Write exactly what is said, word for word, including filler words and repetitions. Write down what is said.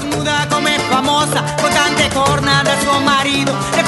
Nuda come famosa, con tante corna da suo marito.